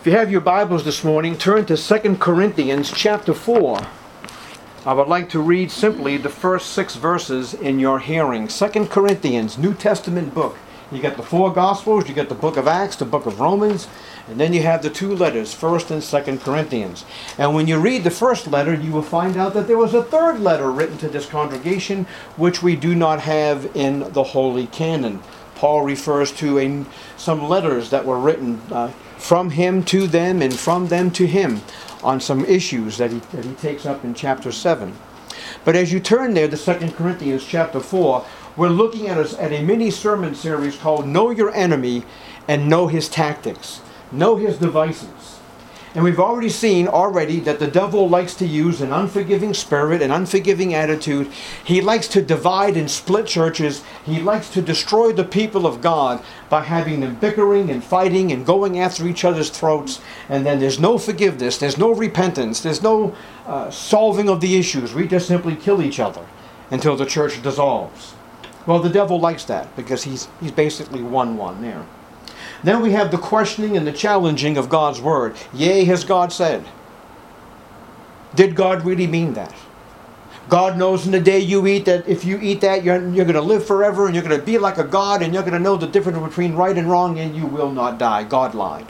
If you have your Bibles this morning, turn to 2 Corinthians chapter 4. I would like to read simply the first 6 verses in your hearing. 2 Corinthians, New Testament book. You got the 4 Gospels, you got the book of Acts, the book of Romans, and then you have the 2 letters, 1st and 2nd Corinthians. And when you read the first letter, you will find out that there was a 3rd letter written to this congregation, which we do not have in the Holy Canon. Paul refers to some letters that were written from him to them and from them to him on some issues that he takes up in chapter 7. But as you turn there to 2 Corinthians chapter 4, we're looking at a mini sermon series called Know Your Enemy and Know His Tactics. Know His Devices. And we've already seen that the devil likes to use an unforgiving spirit, an unforgiving attitude. He likes to divide and split churches. He likes to destroy the people of God by having them bickering and fighting and going after each other's throats. And then there's no forgiveness, there's no repentance, there's no solving of the issues. We just simply kill each other until the church dissolves. Well, the devil likes that because he's basically won there. Then we have the questioning and the challenging of God's word. Yea, has God said? Did God really mean that? God knows in the day you eat that if you eat that, you're going to live forever and you're going to be like a God and you're going to know the difference between right and wrong and you will not die. God lied.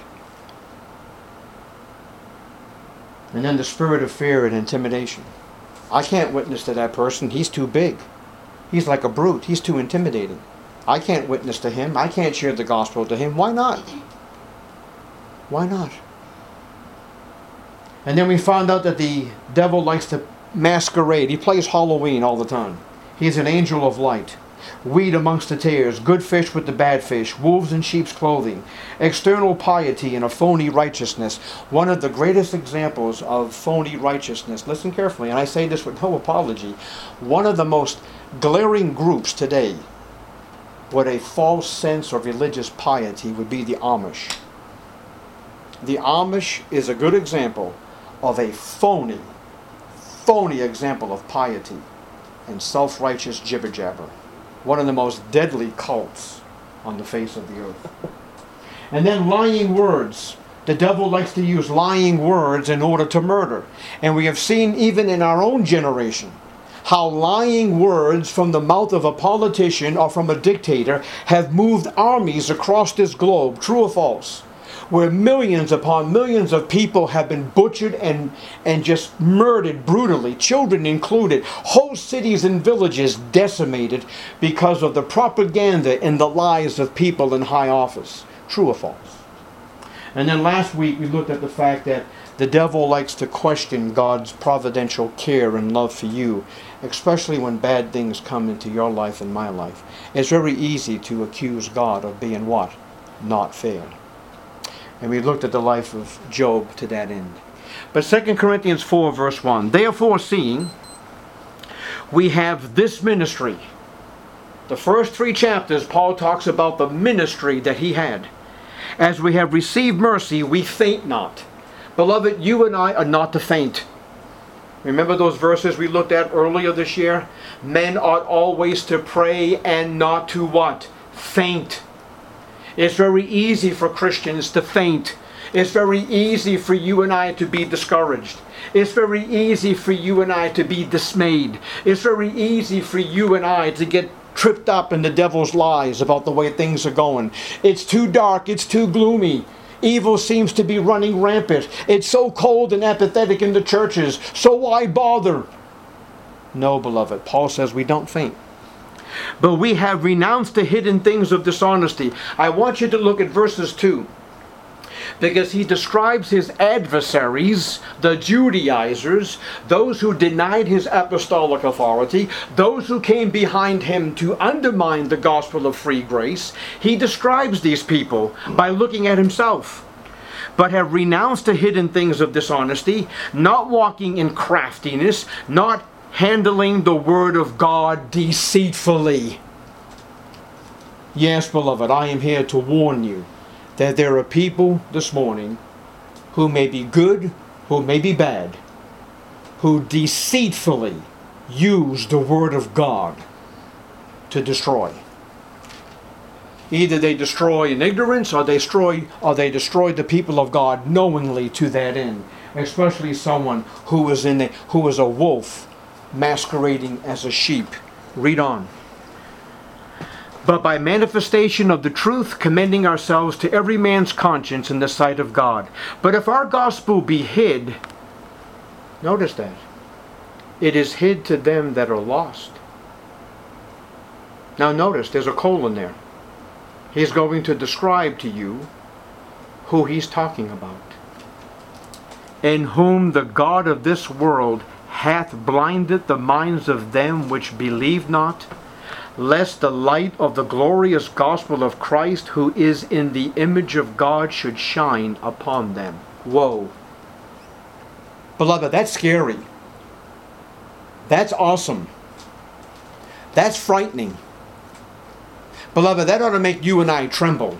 And then the spirit of fear and intimidation. I can't witness to that person. He's too big. He's like a brute. He's too intimidating. I can't witness to him. I can't share the gospel to him. Why not? Why not? And then we found out that the devil likes to masquerade. He plays Halloween all the time. He's an angel of light. Wheat amongst the tares, good fish with the bad fish, wolves in sheep's clothing, external piety and a phony righteousness. One of the greatest examples of phony righteousness, listen carefully, and I say this with no apology, one of the most glaring groups today with a false sense of religious piety would be the Amish. The Amish is a good example of a phony example of piety and self-righteous jibber-jabber. One of the most deadly cults on the face of the earth. And then lying words. The devil likes to use lying words in order to murder. And we have seen even in our own generation how lying words from the mouth of a politician or from a dictator have moved armies across this globe, true or false, where millions upon millions of people have been butchered and just murdered brutally, children included, whole cities and villages decimated because of the propaganda and the lies of people in high office, true or false. And then last week we looked at the fact that the devil likes to question God's providential care and love for you, especially when bad things come into your life and my life. It's very easy to accuse God of being what? Not fair. And we looked at the life of Job to that end. But 2 Corinthians 4 verse 1, therefore seeing we have this ministry. The first 3 chapters Paul talks about the ministry that he had. As we have received mercy, we faint not. Beloved, you and I are not to faint. Remember those verses we looked at earlier this year? Men ought always to pray and not to what? Faint. It's very easy for Christians to faint. It's very easy for you and I to be discouraged. It's very easy for you and I to be dismayed. It's very easy for you and I to get tripped up in the devil's lies about the way things are going. It's too dark. It's too gloomy. Evil seems to be running rampant. It's so cold and apathetic in the churches. So why bother? No, beloved. Paul says we don't faint. But we have renounced the hidden things of dishonesty. I want you to look at verses 2. Because he describes his adversaries, the Judaizers, those who denied his apostolic authority, those who came behind him to undermine the gospel of free grace. He describes these people by looking at himself. But have renounced the hidden things of dishonesty, not walking in craftiness, not handling the word of God deceitfully. Yes, beloved, I am here to warn you that there are people this morning who may be good, who may be bad, who deceitfully use the word of God to destroy. Either they destroy in ignorance, or they destroy the people of God knowingly to that end. Especially someone who is a wolf masquerading as a sheep. Read on. But by manifestation of the truth, commending ourselves to every man's conscience in the sight of God. But if our gospel be hid, notice that, it is hid to them that are lost. Now notice, there's a colon there. He's going to describe to you who he's talking about. In whom the God of this world hath blinded the minds of them which believe not, lest the light of the glorious gospel of Christ, who is in the image of God, should shine upon them. Whoa. Beloved, that's scary. That's awesome. That's frightening. Beloved, that ought to make you and I tremble.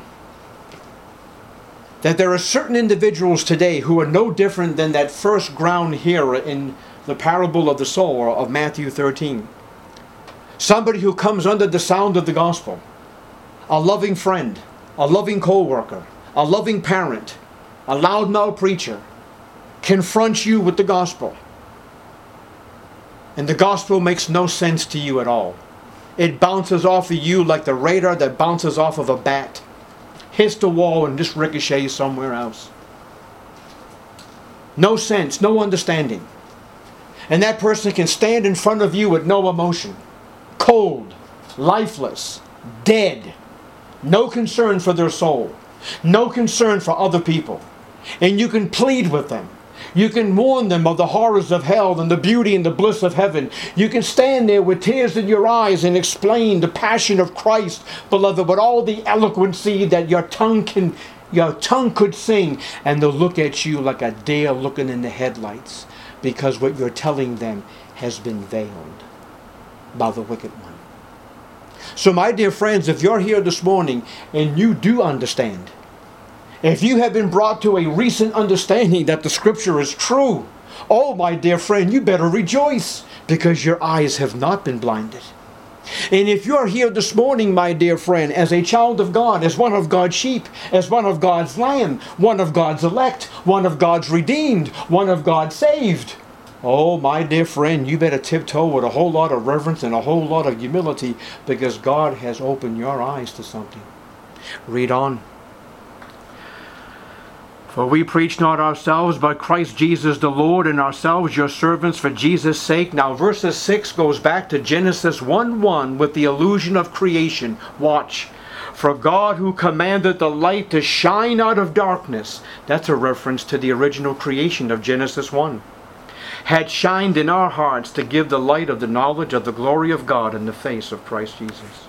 That there are certain individuals today who are no different than that first ground hearer in the parable of the sower of Matthew 13. Somebody who comes under the sound of the gospel. A loving friend, a loving co-worker, a loving parent, a loudmouth preacher confronts you with the gospel. And the gospel makes no sense to you at all. It bounces off of you like the radar that bounces off of a bat. Hits the wall and just ricochets somewhere else. No sense, no understanding. And that person can stand in front of you with no emotion. Cold, lifeless, dead. No concern for their soul. No concern for other people. And you can plead with them. You can warn them of the horrors of hell and the beauty and the bliss of heaven. You can stand there with tears in your eyes and explain the passion of Christ, beloved, with all the eloquency that your tongue could sing. And they'll look at you like a deer looking in the headlights, because what you're telling them has been veiled by the wicked one. So my dear friends, if you're here this morning and you do understand, if you have been brought to a recent understanding that the scripture is true, oh my dear friend, you better rejoice, because your eyes have not been blinded. And if you're here this morning, my dear friend, as a child of God, as one of God's sheep, as one of God's lamb, one of God's elect, one of God's redeemed, one of God's saved, oh my dear friend, you better tiptoe with a whole lot of reverence and a whole lot of humility, because God has opened your eyes to something. Read on. For we preach not ourselves, but Christ Jesus the Lord, and ourselves your servants for Jesus' sake. Now verses 6 goes back to Genesis 1:1 with the illusion of creation. Watch. For God, who commanded the light to shine out of darkness, that's a reference to the original creation of Genesis 1, had shined in our hearts to give the light of the knowledge of the glory of God in the face of Christ Jesus.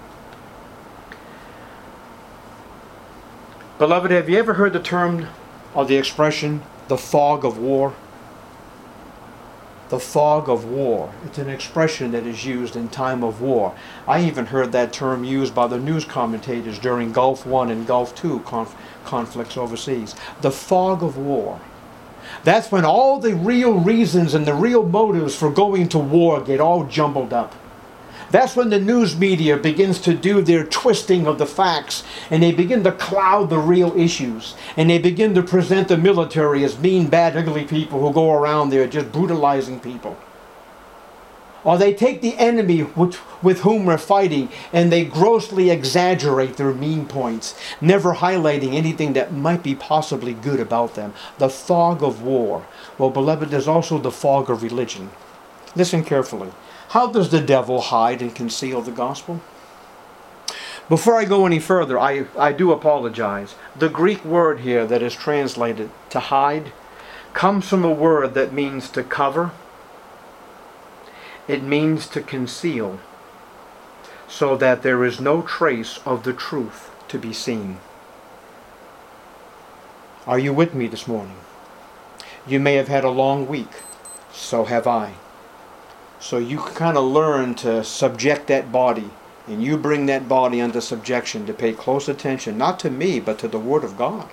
Beloved, have you ever heard the term or the expression, the fog of war? The fog of war. It's an expression that is used in time of war. I even heard that term used by the news commentators during Gulf War and Gulf II conflicts overseas. The fog of war. That's when all the real reasons and the real motives for going to war get all jumbled up. That's when the news media begins to do their twisting of the facts, and they begin to cloud the real issues, and they begin to present the military as mean, bad, ugly people who go around there just brutalizing people. Or they take the enemy with whom we're fighting, and they grossly exaggerate their mean points, never highlighting anything that might be possibly good about them. The fog of war. Well, beloved, there's also the fog of religion. Listen carefully. How does the devil hide and conceal the gospel? Before I go any further, I do apologize. The Greek word here that is translated to hide comes from a word that means to cover. It means to conceal, so that there is no trace of the truth to be seen. Are you with me this morning? You may have had a long week. So have I. So you kind of learn to subject that body, and you bring that body under subjection to pay close attention, not to me, but to the Word of God.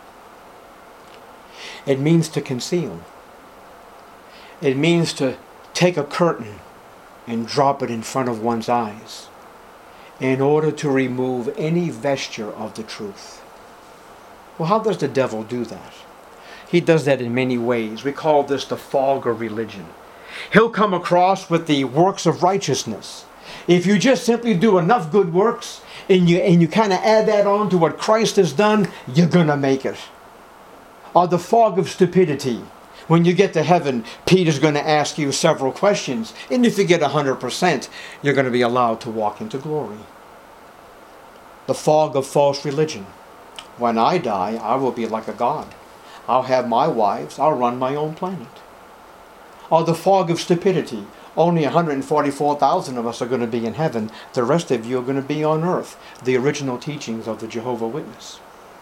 It means to conceal. It means to take a curtain and drop it in front of one's eyes. in order to remove any vesture of the truth. Well, how does the devil do that? He does that in many ways. We call this the fog of religion. He'll come across with the works of righteousness. If you just simply do enough good works and you kind of add that on to what Christ has done, you're going to make it. Or the fog of stupidity. When you get to heaven, Peter's going to ask you several questions. And if you get 100%, you're going to be allowed to walk into glory. The fog of false religion. When I die, I will be like a god. I'll have my wives. I'll run my own planet. Or the fog of stupidity. Only 144,000 of us are going to be in heaven. The rest of you are going to be on earth. The original teachings of the Jehovah's Witness.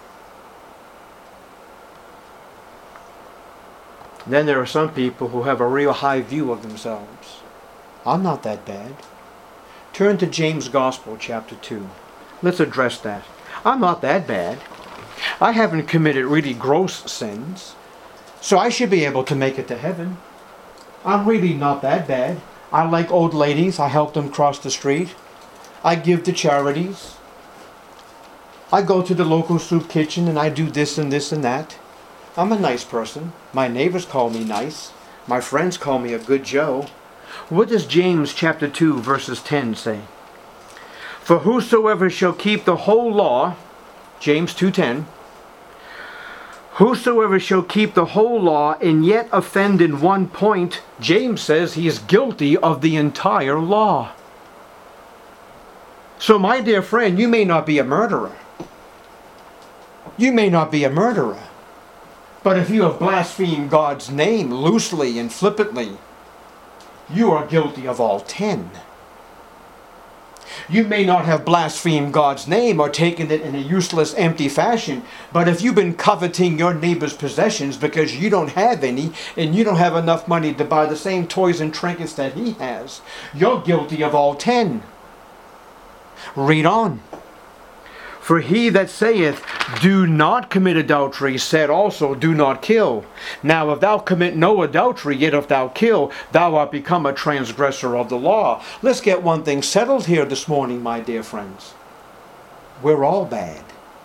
Then there are some people who have a real high view of themselves. I'm not that bad. Turn to James Gospel, chapter 2. Let's address that. I'm not that bad. I haven't committed really gross sins, so I should be able to make it to heaven. I'm really not that bad. I like old ladies. I help them cross the street. I give to charities. I go to the local soup kitchen and I do this and this and that. I'm a nice person. My neighbors call me nice. My friends call me a good Joe. What does James chapter 2 verses 10 say? For whosoever shall keep the whole law, James 2:10, whosoever shall keep the whole law and yet offend in one point, James says he is guilty of the entire law. So my dear friend, you may not be a murderer. You may not be a murderer. But if you have blasphemed God's name loosely and flippantly, you are guilty of all 10. You may not have blasphemed God's name or taken it in a useless, empty fashion, but if you've been coveting your neighbor's possessions because you don't have any and you don't have enough money to buy the same toys and trinkets that he has, you're guilty of all 10. Read on. For he that saith, do not commit adultery, said also, do not kill. Now if thou commit no adultery, yet if thou kill, thou art become a transgressor of the law. Let's get one thing settled here this morning, my dear friends. We're all bad.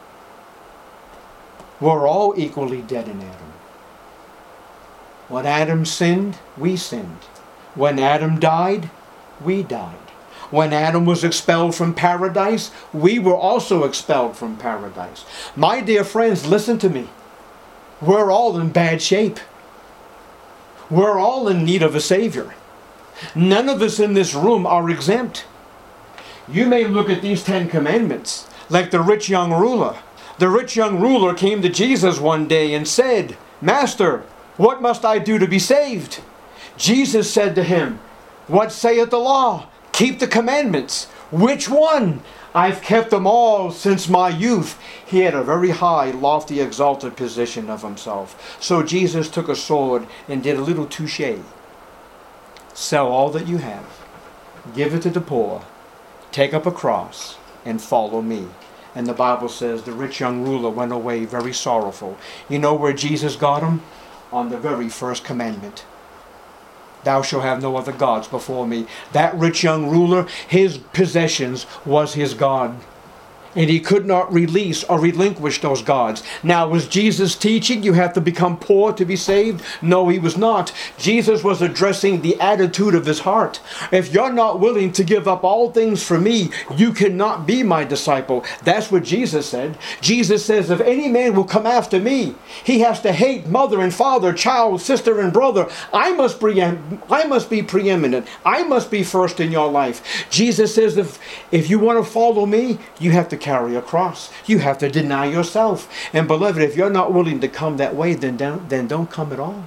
We're all equally dead in Adam. When Adam sinned, we sinned. When Adam died, we died. When Adam was expelled from paradise, we were also expelled from paradise. My dear friends, listen to me. We're all in bad shape. We're all in need of a Savior. None of us in this room are exempt. You may look at these 10 commandments like the rich young ruler. The rich young ruler came to Jesus one day and said, Master, what must I do to be saved? Jesus said to him, what saith the law? Keep the commandments. Which one? I've kept them all since my youth. He had a very high, lofty, exalted position of himself. So Jesus took a sword and did a little touche. Sell all that you have. Give it to the poor. Take up a cross and follow me. And the Bible says the rich young ruler went away very sorrowful. You know where Jesus got him? On the very first commandment. Thou shalt have no other gods before me. That rich young ruler, his possessions was his God. And he could not release or relinquish those gods. Now, was Jesus teaching you have to become poor to be saved? No, he was not. Jesus was addressing the attitude of his heart. If you're not willing to give up all things for me, you cannot be my disciple. That's what Jesus said. Jesus says, if any man will come after me, he has to hate mother and father, child, sister and brother. I must be preeminent. I must be first in your life. Jesus says, if you want to follow me, you have to carry a cross. You have to deny yourself. And beloved, if you're not willing to come that way, then don't come at all.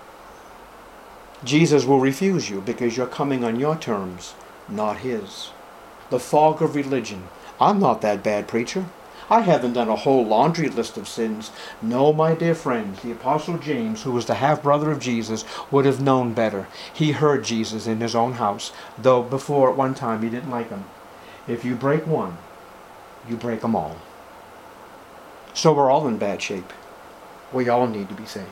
Jesus will refuse you because you're coming on your terms, not his. The fog of religion. I'm not that bad, preacher. I haven't done a whole laundry list of sins. No, my dear friends, the Apostle James, who was the half-brother of Jesus, would have known better. He heard Jesus in his own house, though before at one time he didn't like him. If you break one, you break them all. So we're all in bad shape. We all need to be saved.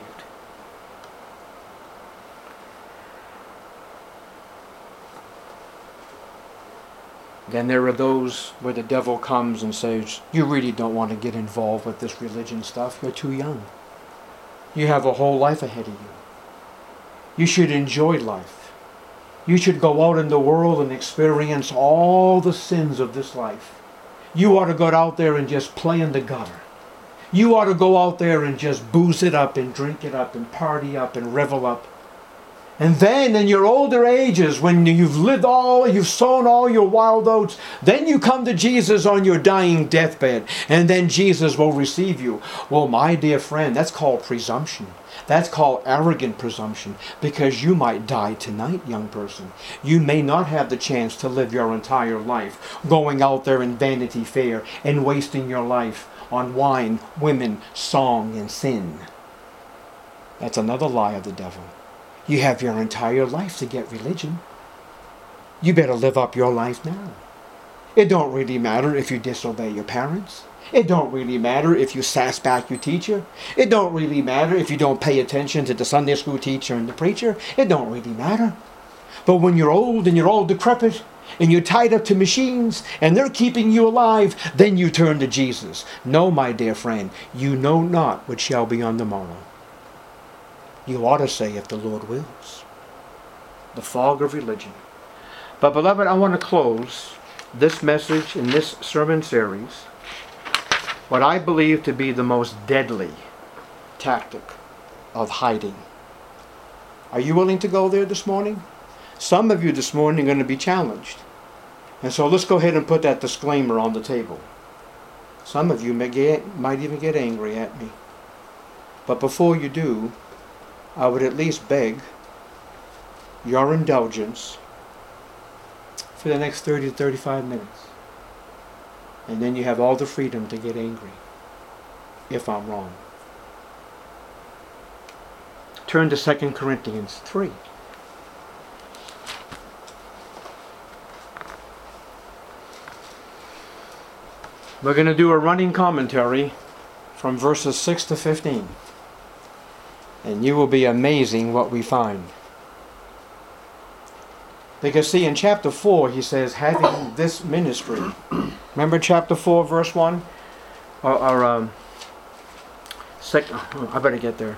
Then there are those where the devil comes and says, you really don't want to get involved with this religion stuff. You're too young. You have a whole life ahead of you. You should enjoy life. You should go out in the world and experience all the sins of this life. You ought to go out there and just play in the gutter. You ought to go out there and just booze it up and drink it up and party up and revel up. And then in your older ages, when you've sown all your wild oats, then you come to Jesus on your dying deathbed, and then Jesus will receive you. Well, my dear friend, that's called presumption. That's called arrogant presumption, because you might die tonight, young person. You may not have the chance to live your entire life going out there in Vanity Fair and wasting your life on wine, women, song, and sin. That's another lie of the devil. You have your entire life to get religion. You better live up your life now. It don't really matter if you disobey your parents. It don't really matter if you sass back your teacher. It don't really matter if you don't pay attention to the Sunday school teacher and the preacher. It don't really matter. But when you're old and you're all decrepit and you're tied up to machines and they're keeping you alive, then you turn to Jesus. No, my dear friend, you know not what shall be on the morrow. You ought to say, if the Lord wills. The fog of religion. But beloved, I want to close this message in this sermon series, what I believe to be the most deadly tactic of hiding. Are you willing to go there this morning? Some of you this morning are going to be challenged. And so let's go ahead and put that disclaimer on the table. Some of you might even get angry at me. But before you do, I would at least beg your indulgence for the next 30 to 35 minutes. And then you have all the freedom to get angry, if I'm wrong. Turn to 2 Corinthians 3. We're going to do a running commentary from verses 6 to 15. And you will be amazing what we find. Because see, in chapter 4, he says, having this ministry. Remember chapter 4, verse 1? I better get there.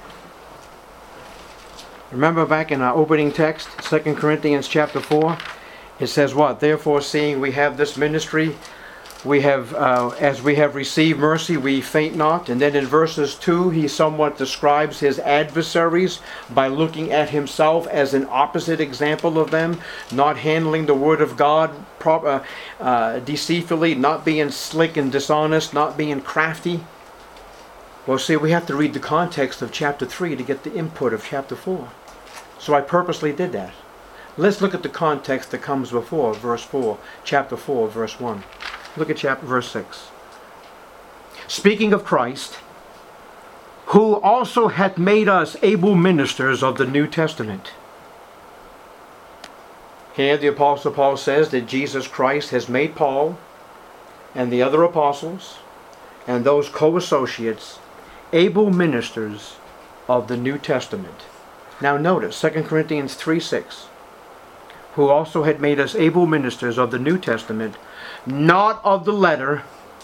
Remember back in our opening text, 2 Corinthians chapter 4, it says what? Therefore, seeing we have this ministry, we have, as we have received mercy, we faint not. And then in verses 2, he somewhat describes his adversaries by looking at himself as an opposite example of them, not handling the word of God deceitfully, not being slick and dishonest, not being crafty. Well, see, we have to read the context of chapter 3 to get the input of chapter 4. So I purposely did that. Let's look at the context that comes before verse 4, chapter 4, verse 1. Look at verse 6. Speaking of Christ, who also hath made us able ministers of the New Testament. Here the Apostle Paul says that Jesus Christ has made Paul and the other apostles and those co-associates able ministers of the New Testament. Now notice 2 Corinthians 3:6. Who also had made us able ministers of the New Testament, not of the letter,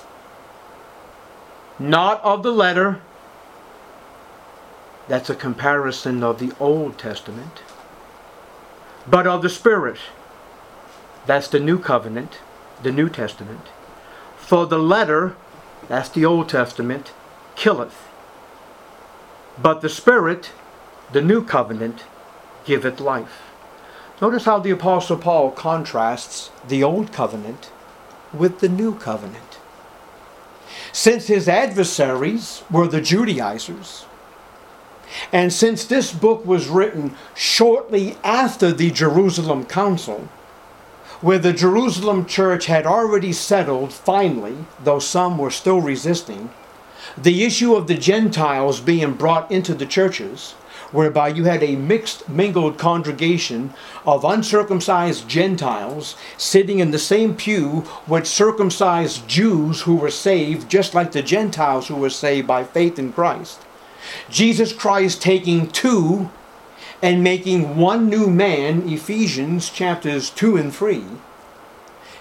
that's a comparison of the Old Testament, but of the Spirit, that's the New Covenant, the New Testament. For the letter, that's the Old Testament, killeth, but the Spirit, the New Covenant, giveth life. Notice how the Apostle Paul contrasts the Old Covenant with the New Covenant. Since his adversaries were the Judaizers, and since this book was written shortly after the Jerusalem Council, where the Jerusalem church had already settled finally, though some were still resisting, the issue of the Gentiles being brought into the churches, whereby you had a mixed, mingled congregation of uncircumcised Gentiles sitting in the same pew with circumcised Jews who were saved, just like the Gentiles who were saved by faith in Christ. Jesus Christ taking two and making one new man, Ephesians chapters 2 and 3.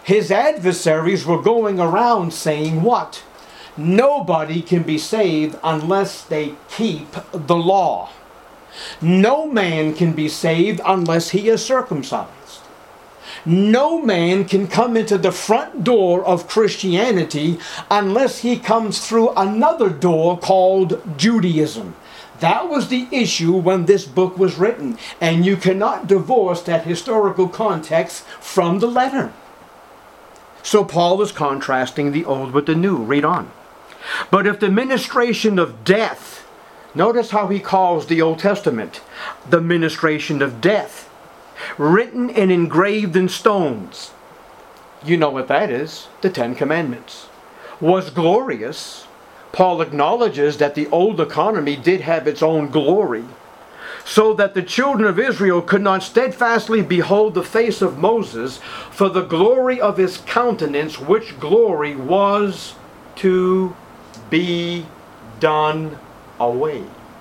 His adversaries were going around saying what? Nobody can be saved unless they keep the law. No man can be saved unless he is circumcised. No man can come into the front door of Christianity unless he comes through another door called Judaism. That was the issue when this book was written, and you cannot divorce that historical context from the letter. So Paul is contrasting the old with the new. Read on. But if the ministration of death, notice how he calls the Old Testament the ministration of death, written and engraved in stones. You know what that is, the Ten Commandments. Was glorious. Paul acknowledges that the old economy did have its own glory, so that the children of Israel could not steadfastly behold the face of Moses for the glory of his countenance, which glory was to be done away.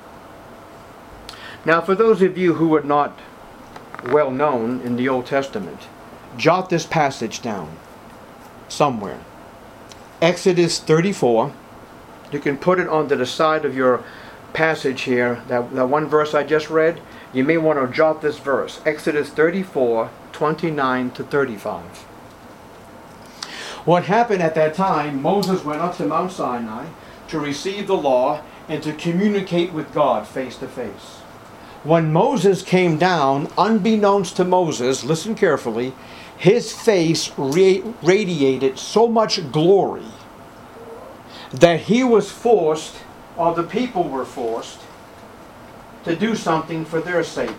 Now, for those of you who are not well known in the Old Testament, jot this passage down somewhere. Exodus 34. You can put it onto the side of your passage here, that one verse I just read. You may want to jot this verse, Exodus 34, 29 to 35. What happened at that time, Moses went up to Mount Sinai to receive the law and to communicate with God face to face. When Moses came down, unbeknownst to Moses, listen carefully, his face radiated so much glory that he was forced, or the people were forced, to do something for their sake.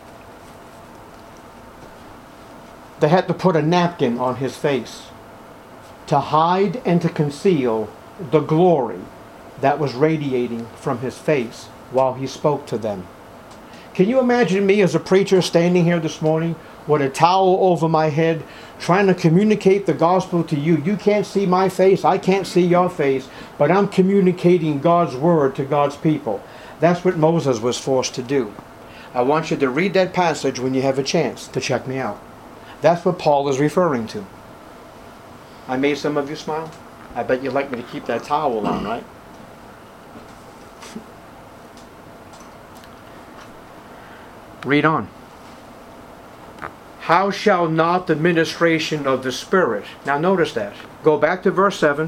They had to put a napkin on his face to hide and to conceal the glory that was radiating from his face while he spoke to them. Can you imagine me as a preacher standing here this morning with a towel over my head, trying to communicate the gospel to you? You can't see my face, I can't see your face, but I'm communicating God's word to God's people. That's what Moses was forced to do. I want you to read that passage when you have a chance to check me out. That's what Paul is referring to. I made some of you smile. I bet you'd like me to keep that towel on, right? Read on. How shall not the ministration of the Spirit? Now notice that. Go back to verse 7.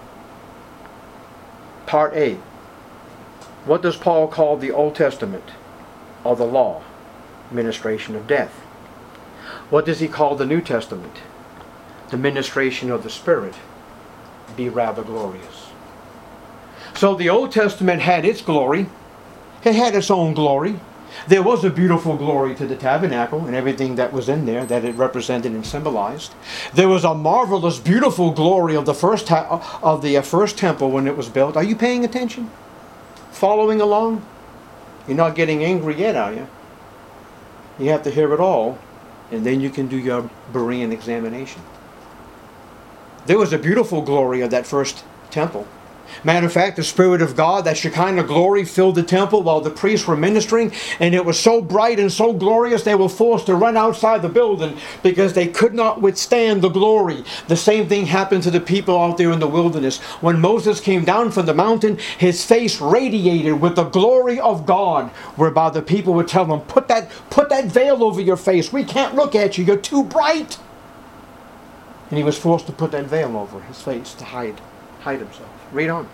Part A. What does Paul call the Old Testament or the law? Ministration of death. What does he call the New Testament? The ministration of the Spirit. Be rather glorious. So the Old Testament had its glory. It had its own glory. There was a beautiful glory to the tabernacle and everything that was in there that it represented and symbolized. There was a marvelous, beautiful glory of the first temple when it was built. Are you paying attention? Following along? You're not getting angry yet, are you? You have to hear it all, and then you can do your Berean examination. There was a beautiful glory of that first temple. Matter of fact, the Spirit of God, that Shekinah glory, filled the temple while the priests were ministering, and it was so bright and so glorious they were forced to run outside the building because they could not withstand the glory. The same thing happened to the people out there in the wilderness. When Moses came down from the mountain, his face radiated with the glory of God, whereby the people would tell him, put that veil over your face. We can't look at you. You're too bright. And he was forced to put that veil over his face to hide himself. Read on.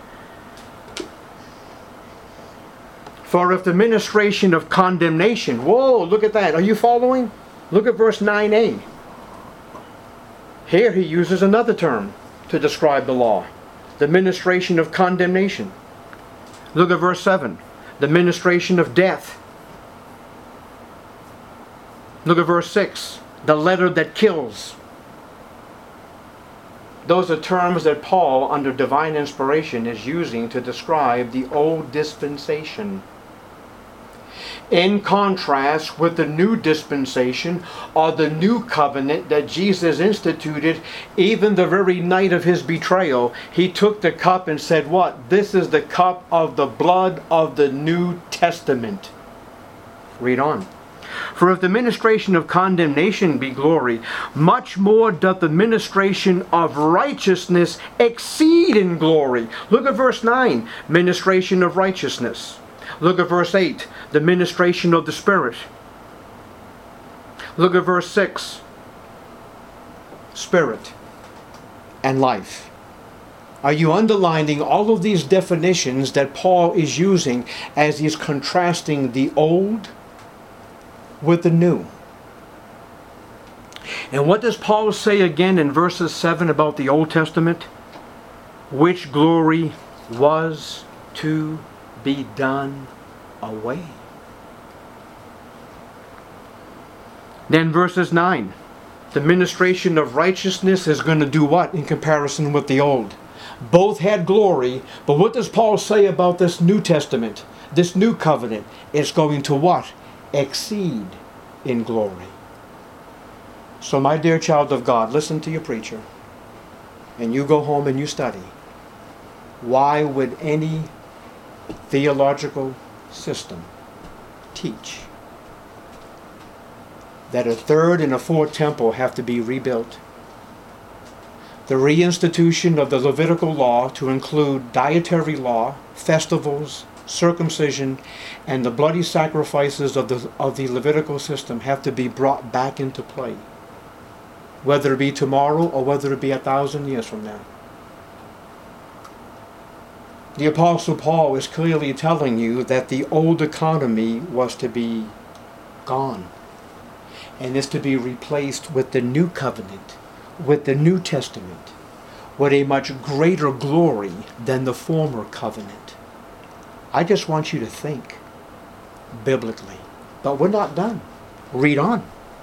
For if the ministration of condemnation, whoa, look at that. Are you following? Look at verse 9a. Here he uses another term to describe the law. The ministration of condemnation. Look at verse 7. The ministration of death. Look at verse 6. The letter that kills. Those are terms that Paul, under divine inspiration, is using to describe the old dispensation. In contrast with the new dispensation, or the new covenant that Jesus instituted, even the very night of his betrayal, he took the cup and said, what? This is the cup of the blood of the New Testament. Read on. For if the ministration of condemnation be glory, much more doth the ministration of righteousness exceed in glory. Look at verse 9, ministration of righteousness. Look at verse 8, the ministration of the Spirit. Look at verse 6, Spirit and life. Are you underlining all of these definitions that Paul is using as he's contrasting the old with the new? And what does Paul say again in verses 7 about the Old Testament? Which glory was to be done away. Then verses 9. The ministration of righteousness is going to do what in comparison with the old? Both had glory, but what does Paul say about this New Testament? This new covenant is going to what? Exceed in glory. So my dear child of God, listen to your preacher. And you go home and you study. Why would any theological system teach that a third and a fourth temple have to be rebuilt? The reinstitution of the Levitical law to include dietary law, festivals, circumcision, and the bloody sacrifices of the Levitical system have to be brought back into play, whether it be tomorrow or whether it be 1,000 years from now. The Apostle Paul is clearly telling you that the old economy was to be gone and is to be replaced with the new covenant, with the New Testament, with a much greater glory than the former covenant. I just want you to think biblically. But we're not done. Read on.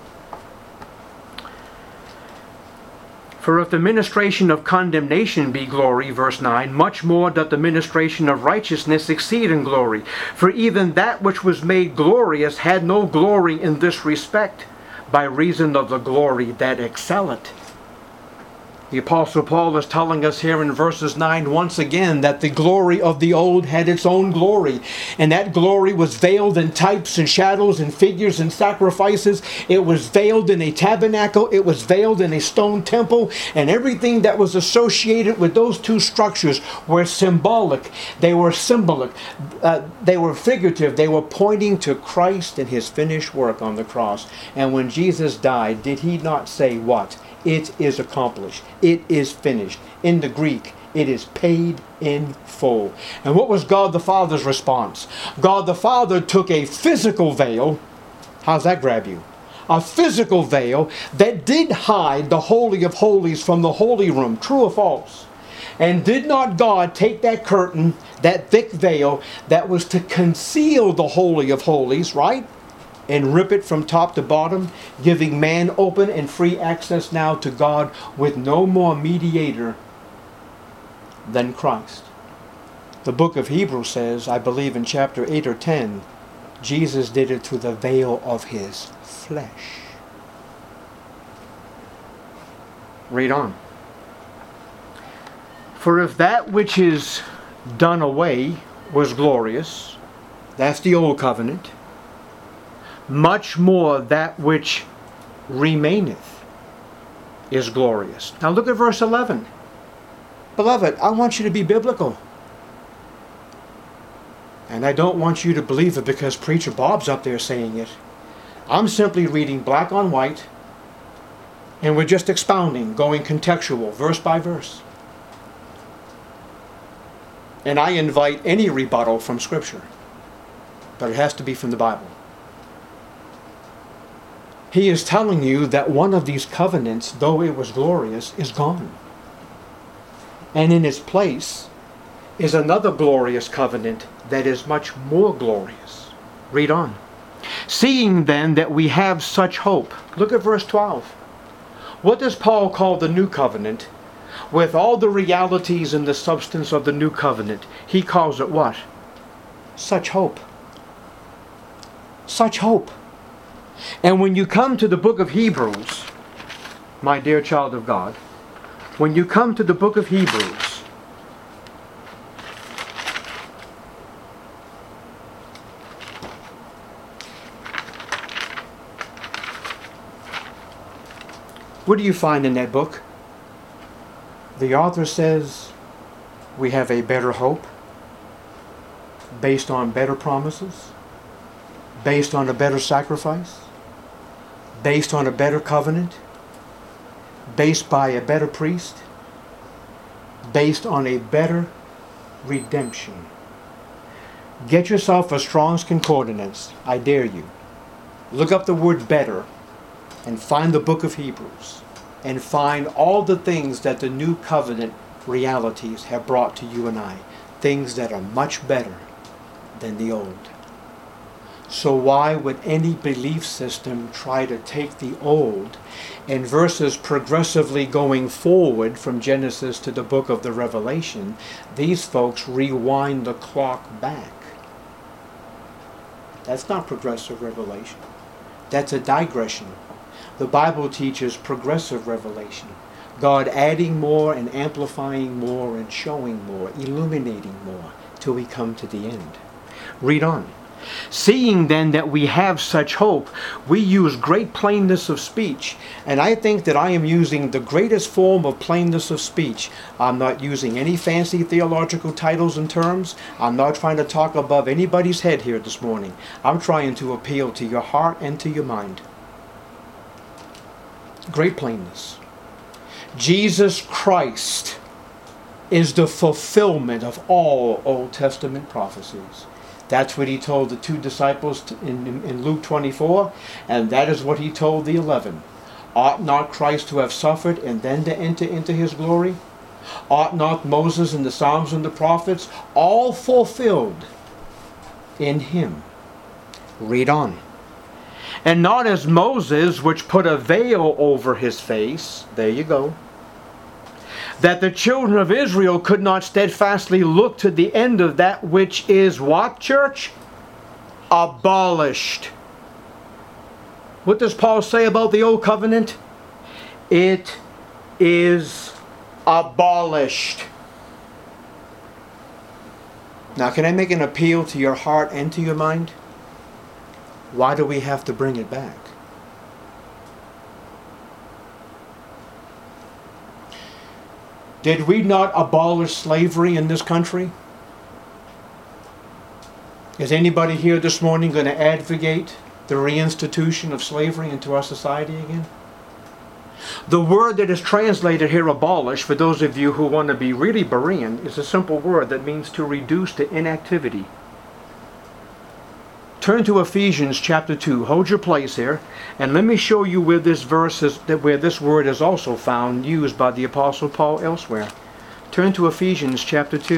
For if the ministration of condemnation be glory, verse 9, much more doth the ministration of righteousness exceed in glory. For even that which was made glorious had no glory in this respect, by reason of the glory that excelleth. The Apostle Paul is telling us here in verses 9 once again that the glory of the old had its own glory. And that glory was veiled in types and shadows and figures and sacrifices. It was veiled in a tabernacle. It was veiled in a stone temple. And everything that was associated with those two structures were symbolic. They were symbolic. They were figurative. They were pointing to Christ and His finished work on the cross. And when Jesus died, did He not say what? It is accomplished. It is finished. In the Greek, it is paid in full. And what was God the Father's response? God the Father took a physical veil. How's that grab you? A physical veil that did hide the Holy of Holies from the holy room. True or false? And did not God take that curtain, that thick veil that was to conceal the Holy of Holies, right? And rip it from top to bottom, giving man open and free access now to God with no more mediator than Christ. The book of Hebrews says, I believe in chapter 8 or 10, Jesus did it through the veil of His flesh. Read on. For if that which is done away was glorious, that's the old covenant, much more that which remaineth is glorious. Now look at verse 11. Beloved, I want you to be biblical. And I don't want you to believe it because Preacher Bob's up there saying it. I'm simply reading black on white, and we're just expounding, going contextual, verse by verse. And I invite any rebuttal from Scripture, but it has to be from the Bible. He is telling you that one of these covenants, though it was glorious, is gone. And in its place is another glorious covenant that is much more glorious. Read on. Seeing then that we have such hope. Look at verse 12. What does Paul call the new covenant? With all the realities and the substance of the new covenant, he calls it what? Such hope. Such hope. And when you come to the book of Hebrews, my dear child of God, when you come to the book of Hebrews, What do you find in that book? The author says we have a better hope based on better promises, based on a better sacrifice, based on a better covenant, based by a better priest, based on a better redemption. Get yourself a Strong's Concordance, I dare you. Look up the word better and find the book of Hebrews and find all the things that the new covenant realities have brought to you and I. Things that are much better than the old. So why would any belief system try to take the old and versus progressively going forward from Genesis to the book of the Revelation, these folks rewind the clock back? That's not progressive revelation. That's a digression. The Bible teaches progressive revelation. God adding more and amplifying more and showing more, illuminating more, till we come to the end. Read on. Seeing then that we have such hope, we use great plainness of speech. And I think that I am using the greatest form of plainness of speech. I'm not using any fancy theological titles and terms. I'm not trying to talk above anybody's head here this morning. I'm trying to appeal to your heart and to your mind. Great plainness. Jesus Christ is the fulfillment of all Old Testament prophecies. That's what he told the 2 disciples in Luke 24, and that is what he told the 11. Ought not Christ to have suffered and then to enter into his glory? Ought not Moses and the Psalms and the prophets all fulfilled in him? Read on. And not as Moses, which put a veil over his face, there you go, that the children of Israel could not steadfastly look to the end of that which is what, church? Abolished. What does Paul say about the old covenant? It is abolished. Now, can I make an appeal to your heart and to your mind? Why do we have to bring it back? Did we not abolish slavery in this country? Is anybody here this morning going to advocate the reinstitution of slavery into our society again? The word that is translated here, abolish, for those of you who want to be really Berean, is a simple word that means to reduce to inactivity. Turn to Ephesians chapter 2. Hold your place here, and let me show you where this verse is, where this word is also found, used by the Apostle Paul elsewhere. Turn to Ephesians chapter 2.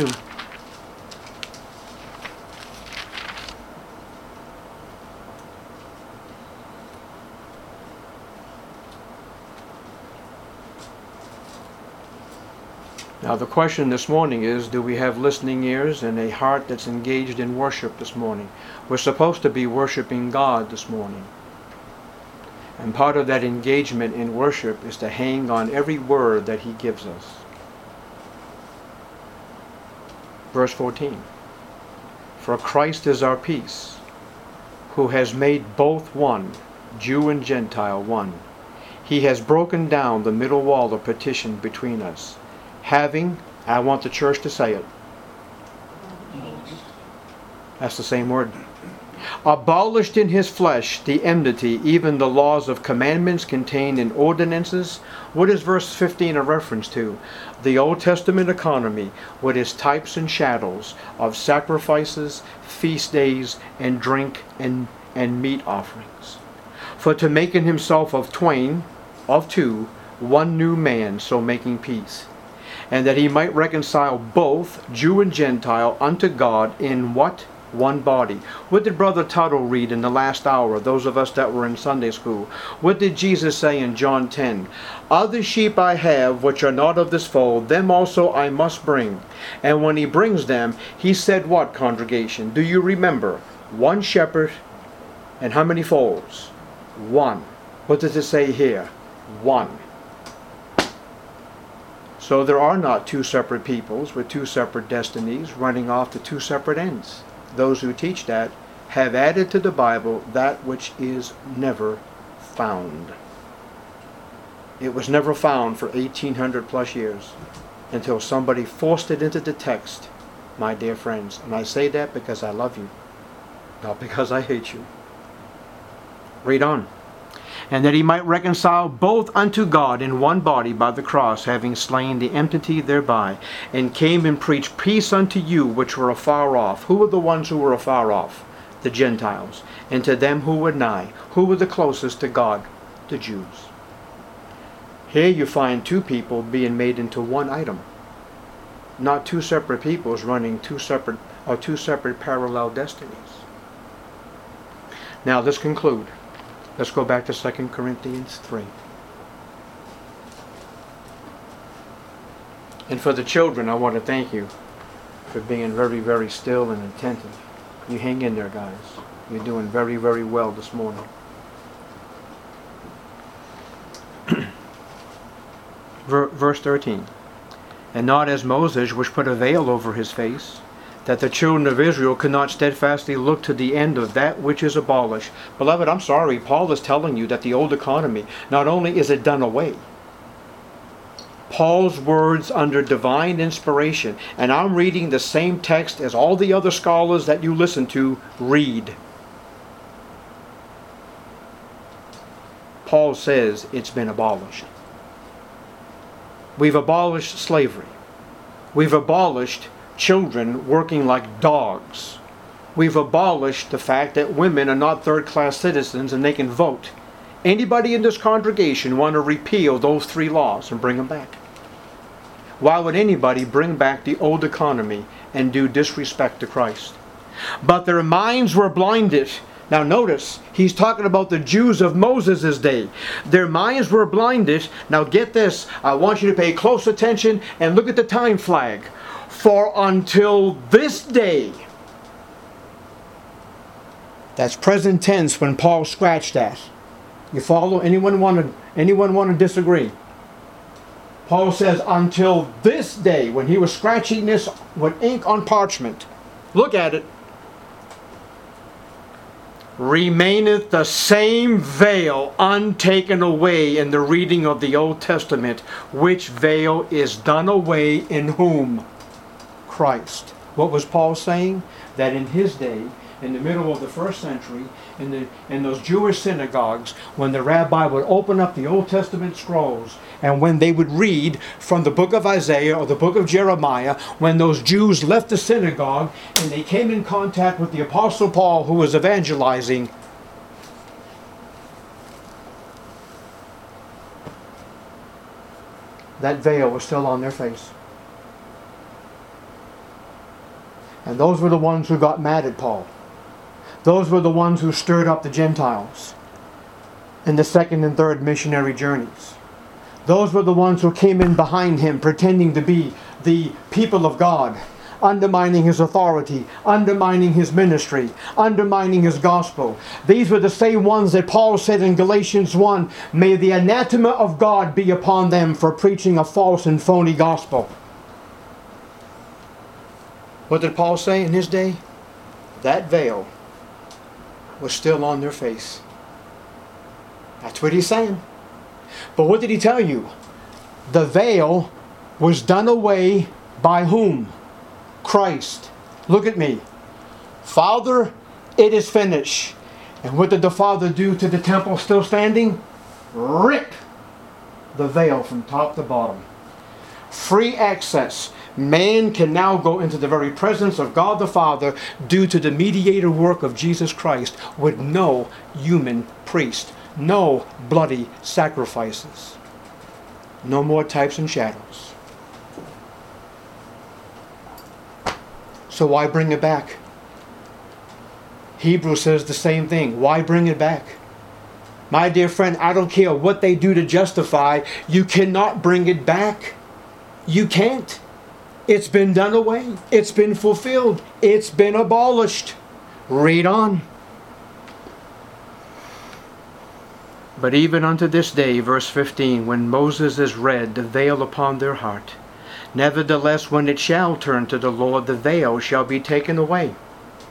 Now the question this morning is, do we have listening ears and a heart that's engaged in worship this morning? We're supposed to be worshiping God this morning. And part of that engagement in worship is to hang on every word that he gives us. Verse 14. For Christ is our peace, who has made both one, Jew and Gentile one. He has broken down the middle wall of partition between us, having, I want the church to say it. That's the same word. Abolished in his flesh the enmity, even the laws of commandments contained in ordinances. What is verse 15 a reference to? The Old Testament economy, with its types and shadows of sacrifices, feast days, and drink and meat offerings. For to make in himself of two, one new man, so making peace, and that he might reconcile both Jew and Gentile unto God in what? One body. What did Brother Tuttle read in the last hour, those of us that were in Sunday school? What did Jesus say in John 10? Other sheep I have, which are not of this fold, them also I must bring. And when he brings them, he said what, congregation? Do you remember? One shepherd, and how many folds? One. What does it say here? One. So there are not two separate peoples with two separate destinies running off to two separate ends. Those who teach that have added to the Bible that which is never found. It was never found for 1800 plus years until somebody forced it into the text, my dear friends. And I say that because I love you, not because I hate you. Read on. And that he might reconcile both unto God in one body by the cross, having slain the enmity thereby, and came and preached peace unto you which were afar off. Who were the ones who were afar off? The Gentiles. And to them who were nigh. Who were the closest to God? The Jews. Here you find two people being made into one item. Not two separate peoples running two separate parallel destinies. Now let's conclude. Let's go back to 2 Corinthians 3. And for the children, I want to thank you for being very, very still and attentive. You hang in there, guys. You're doing very, very well this morning. Verse 13. And not as Moses, which put a veil over his face, that the children of Israel could not steadfastly look to the end of that which is abolished. Beloved, I'm sorry, Paul is telling you that the old economy, not only is it done away, Paul's words under divine inspiration, and I'm reading the same text as all the other scholars that you listen to read. Paul says it's been abolished. We've abolished slavery. We've abolished children working like dogs. We've abolished the fact that women are not third-class citizens and they can vote. Anybody in this congregation want to repeal those 3 laws and bring them back? Why would anybody bring back the old economy and do disrespect to Christ? But their minds were blinded. Now notice, he's talking about the Jews of Moses' day. Their minds were blinded. Now get this. I want you to pay close attention and look at the time flag. For until this day. That's present tense when Paul scratched that. You follow? Anyone want to disagree? Paul says until this day, when he was scratching this with ink on parchment. Look at it. Remaineth the same veil untaken away in the reading of the Old Testament, which veil is done away in whom? Christ. What was Paul saying? That in his day, in the middle of the first century, in those Jewish synagogues, when the rabbi would open up the Old Testament scrolls, and when they would read from the book of Isaiah or the book of Jeremiah, when those Jews left the synagogue and they came in contact with the Apostle Paul who was evangelizing, that veil was still on their face. And those were the ones who got mad at Paul. Those were the ones who stirred up the Gentiles in the 2nd and 3rd missionary journeys. Those were the ones who came in behind him pretending to be the people of God, undermining his authority, undermining his ministry, undermining his gospel. These were the same ones that Paul said in Galatians 1, may the anathema of God be upon them for preaching a false and phony gospel. What did Paul say in his day? That veil was still on their face. That's what he's saying. But what did he tell you? The veil was done away by whom? Christ. Look at me. Father, it is finished. And what did the Father do to the temple still standing? Rip the veil from top to bottom. Free access. Man can now go into the very presence of God the Father due to the mediator work of Jesus Christ with no human priest. No bloody sacrifices. No more types and shadows. So why bring it back? Hebrews says the same thing. Why bring it back? My dear friend, I don't care what they do to justify, you cannot bring it back. You can't. It's been done away. It's been fulfilled. It's been abolished. Read on. But even unto this day, verse 15, when Moses is read, the veil upon their heart. Nevertheless, when it shall turn to the Lord, the veil shall be taken away.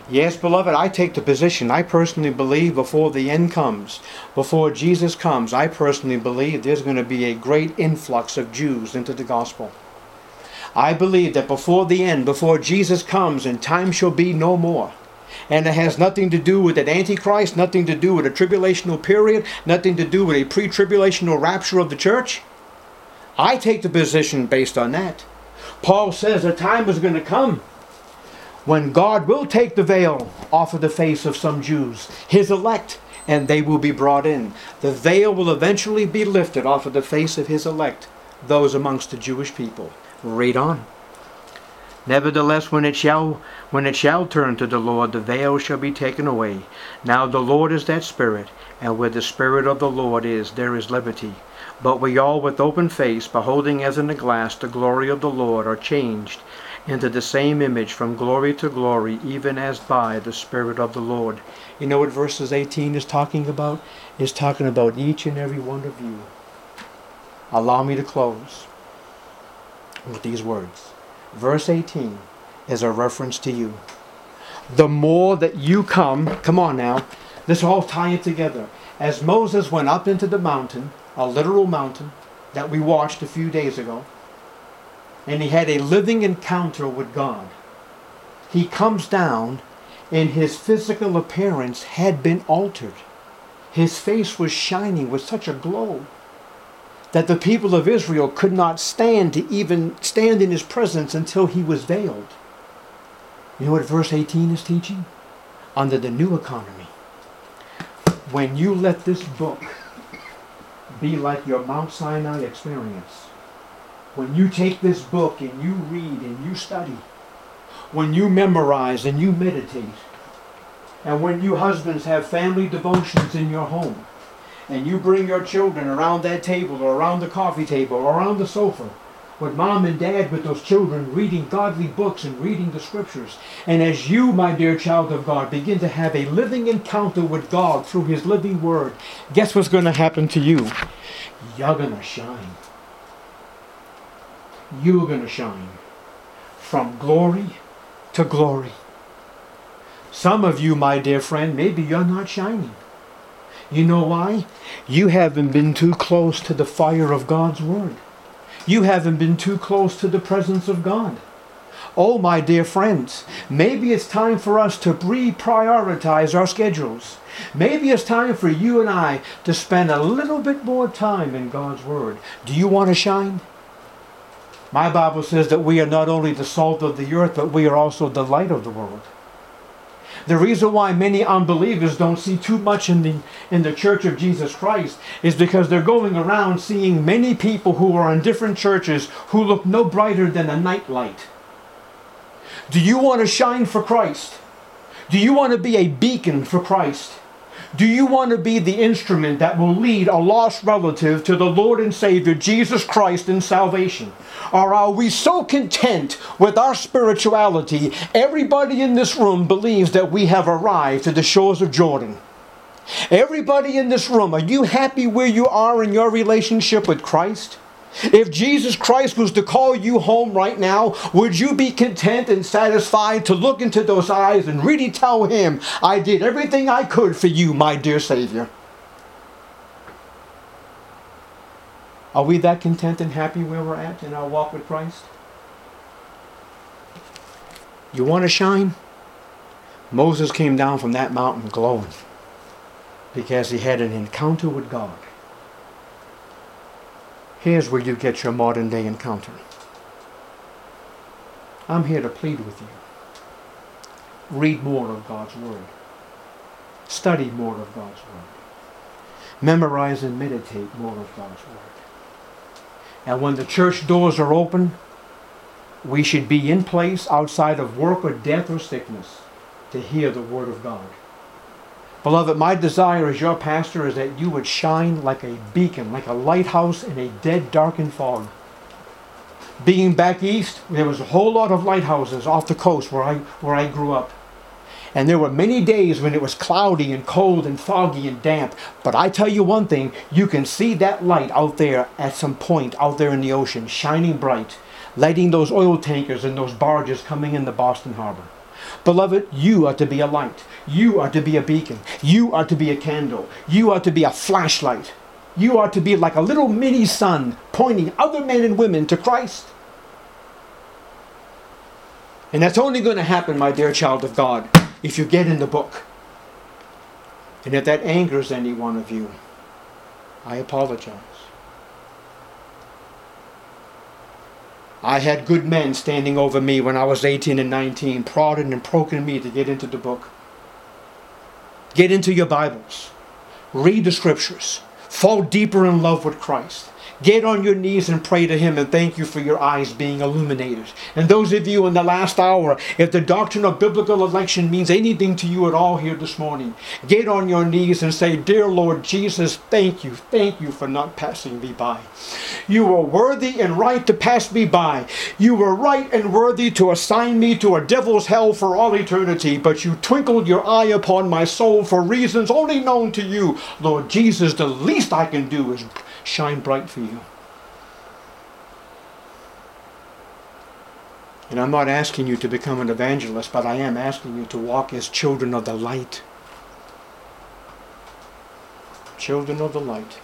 Yes, beloved, I take the position. I personally believe before the end comes, before Jesus comes, I personally believe there's going to be a great influx of Jews into the gospel. I believe that before the end, before Jesus comes, and time shall be no more, and it has nothing to do with an antichrist, nothing to do with a tribulational period, nothing to do with a pre-tribulational rapture of the church. I take the position based on that. Paul says a time is going to come when God will take the veil off of the face of some Jews, his elect, and they will be brought in. The veil will eventually be lifted off of the face of his elect, those amongst the Jewish people. Read on. Nevertheless, when it shall turn to the Lord, the veil shall be taken away. Now the Lord is that Spirit, and where the Spirit of the Lord is, there is liberty. But we all with open face, beholding as in a glass the glory of the Lord, are changed into the same image from glory to glory, even as by the Spirit of the Lord. You know what verses 18 is talking about? It's talking about each and every one of you. Allow me to close with these words. Verse 18 is a reference to you. The more that you come on now, this all tie it together. As Moses went up into the mountain, a literal mountain that we watched a few days ago, and he had a living encounter with God. He comes down and his physical appearance had been altered. His face was shining with such a glow that the people of Israel could not stand to even stand in his presence until he was veiled. You know what verse 18 is teaching? Under the new economy, when you let this book be like your Mount Sinai experience, when you take this book and you read and you study, when you memorize and you meditate, and when you husbands have family devotions in your home, and you bring your children around that table or around the coffee table or around the sofa with mom and dad with those children reading godly books and reading the scriptures, and as you, my dear child of God, begin to have a living encounter with God through his living word, guess what's going to happen to you? You're going to shine. You're going to shine from glory to glory. Some of you, my dear friend, maybe you're not shining. You know why? You haven't been too close to the fire of God's word. You haven't been too close to the presence of God. Oh, my dear friends, maybe it's time for us to reprioritize our schedules. Maybe it's time for you and I to spend a little bit more time in God's word. Do you want to shine? My Bible says that we are not only the salt of the earth, but we are also the light of the world. The reason why many unbelievers don't see too much in the Church of Jesus Christ is because they're going around seeing many people who are in different churches who look no brighter than a night light. Do you want to shine for Christ? Do you want to be a beacon for Christ? Do you want to be the instrument that will lead a lost relative to the Lord and Savior Jesus Christ in salvation? Or are we so content with our spirituality, everybody in this room believes that we have arrived to the shores of Jordan? Everybody in this room, are you happy where you are in your relationship with Christ? If Jesus Christ was to call you home right now, would you be content and satisfied to look into those eyes and really tell him, I did everything I could for you, my dear Savior? Are we that content and happy where we're at in our walk with Christ? You want to shine? Moses came down from that mountain glowing because he had an encounter with God. Here's where you get your modern day encounter. I'm here to plead with you. Read more of God's word. Study more of God's word. Memorize and meditate more of God's word. And when the church doors are open, we should be in place outside of work or death or sickness to hear the word of God. Beloved, my desire as your pastor is that you would shine like a beacon, like a lighthouse in a dead, darkened fog. Being back east, there was a whole lot of lighthouses off the coast where I grew up. And there were many days when it was cloudy and cold and foggy and damp. But I tell you one thing, you can see that light out there at some point out there in the ocean, shining bright, lighting those oil tankers and those barges coming in the Boston Harbor. Beloved, you are to be a light. You are to be a beacon. You are to be a candle. You are to be a flashlight. You are to be like a little mini sun pointing other men and women to Christ. And that's only going to happen, my dear child of God, if you get in the book. And if that angers any one of you, I apologize. I had good men standing over me when I was 18 and 19, prodding and poking me to get into the book. Get into your Bibles. Read the scriptures. Fall deeper in love with Christ. Get on your knees and pray to Him, and thank you for your eyes being illuminated. And those of you in the last hour, if the doctrine of biblical election means anything to you at all here this morning, get on your knees and say, Dear Lord Jesus, thank you for not passing me by. You were worthy and right to pass me by. You were right and worthy to assign me to a devil's hell for all eternity, but you twinkled your eye upon my soul for reasons only known to you. Lord Jesus, the least I can do is shine bright for you. And I'm not asking you to become an evangelist, but I am asking you to walk as children of the light. Children of the light.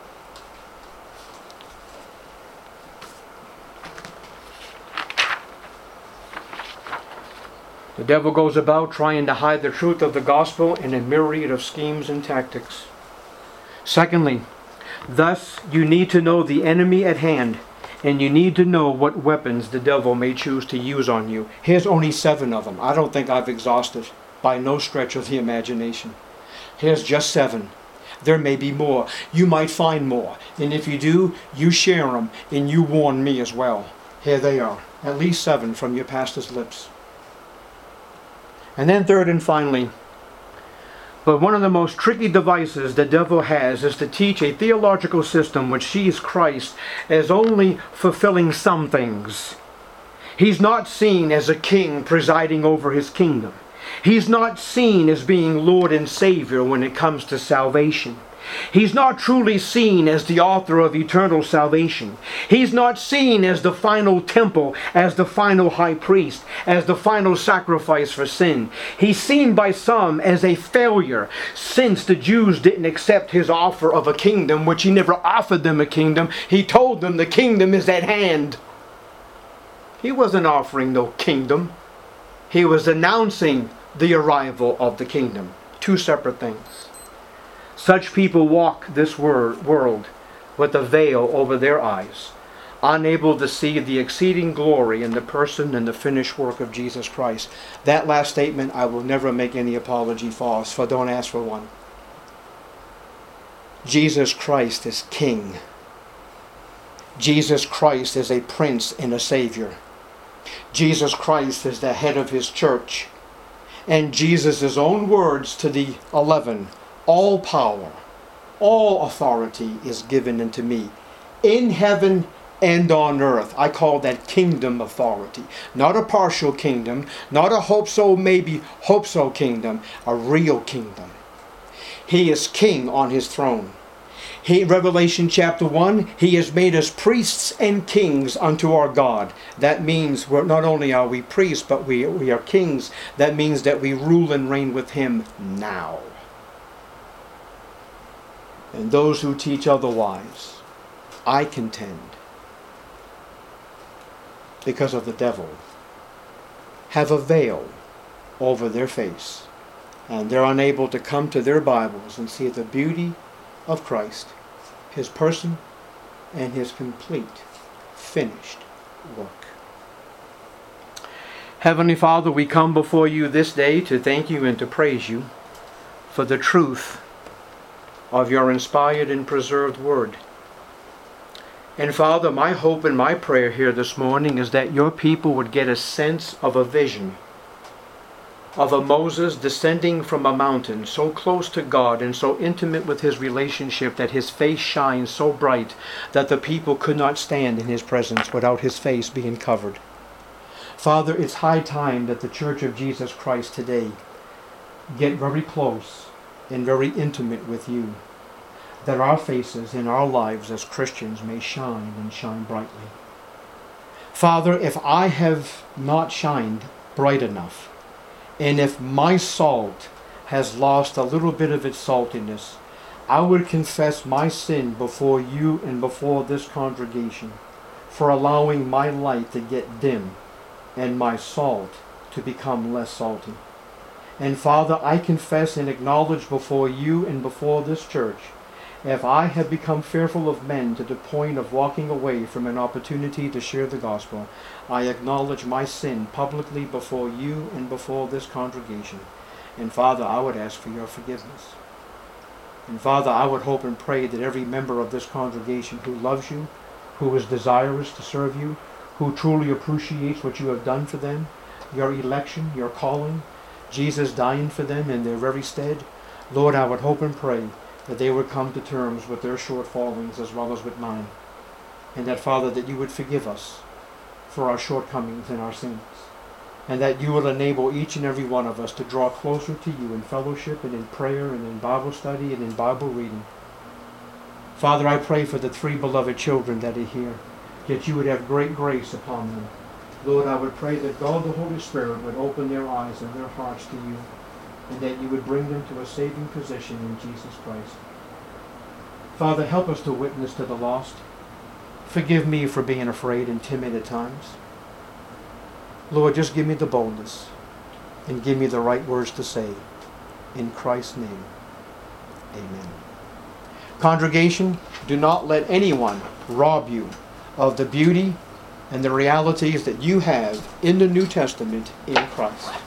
The devil goes about trying to hide the truth of the gospel in a myriad of schemes and tactics. Secondly, thus you need to know the enemy at hand, and you need to know what weapons the devil may choose to use on you. Here's only 7 of them. I don't think I've exhausted by no stretch of the imagination. Here's just 7. There may be more. You might find more. And if you do, you share them and you warn me as well. Here they are. At least 7 from your pastor's lips. And then third and finally, but one of the most tricky devices the devil has is to teach a theological system which sees Christ as only fulfilling some things. He's not seen as a king presiding over his kingdom. He's not seen as being Lord and Savior when it comes to salvation. He's not truly seen as the author of eternal salvation. He's not seen as the final temple, as the final high priest, as the final sacrifice for sin. He's seen by some as a failure, since the Jews didn't accept his offer of a kingdom, which he never offered them a kingdom. He told them the kingdom is at hand. He wasn't offering no kingdom. He was announcing the arrival of the kingdom. 2 separate things. Such people walk this world with a veil over their eyes, unable to see the exceeding glory in the person and the finished work of Jesus Christ. That last statement I will never make any apology for, so don't ask for one. Jesus Christ is King. Jesus Christ is a Prince and a Savior. Jesus Christ is the head of His church. And Jesus' own words to the 11, all power, all authority is given unto me, in heaven and on earth. I call that kingdom authority. Not a partial kingdom, not a hope so, maybe hope so kingdom, a real kingdom. He is king on His throne. Revelation chapter 1, He has made us priests and kings unto our God. That means not only are we priests, but we are kings. That means that we rule and reign with Him now. And those who teach otherwise, I contend, because of the devil, have a veil over their face, and they're unable to come to their Bibles and see the beauty of Christ, His person, and His complete, finished work. Heavenly Father, we come before You this day to thank You and to praise You for the truth of Your inspired and preserved word. And Father, my hope and my prayer here this morning is that Your people would get a sense of a vision of a Moses descending from a mountain so close to God and so intimate with his relationship that his face shines so bright that the people could not stand in his presence without his face being covered. Father, it's high time that the Church of Jesus Christ today get very close and very intimate with You, that our faces in our lives as Christians may shine and shine brightly. Father, if I have not shined bright enough, And if my salt has lost a little bit of its saltiness, I would confess my sin before you and before this congregation for allowing my light to get dim and my salt to become less salty. And Father, I confess and acknowledge before you and before this church, if I have become fearful of men to the point of walking away from an opportunity to share the gospel, I acknowledge my sin publicly before you and before this congregation. And Father, I would ask for your forgiveness. And Father, I would hope and pray that every member of this congregation who loves you, who is desirous to serve you, who truly appreciates what you have done for them, your election, your calling, Jesus dying for them in their very stead, Lord, I would hope and pray that they would come to terms with their shortfallings as well as with mine. And that, Father, that you would forgive us for our shortcomings and our sins. And that you will enable each and every one of us to draw closer to you in fellowship and in prayer and in Bible study and in Bible reading. Father, I pray for the 3 beloved children that are here, that you would have great grace upon them. Lord, I would pray that God the Holy Spirit would open their eyes and their hearts to you, and that you would bring them to a saving position in Jesus Christ. Father, help us to witness to the lost. Forgive me for being afraid and timid at times. Lord, just give me the boldness and give me the right words to say. In Christ's name, amen. Congregation, do not let anyone rob you of the beauty and the realities that you have in the New Testament in Christ.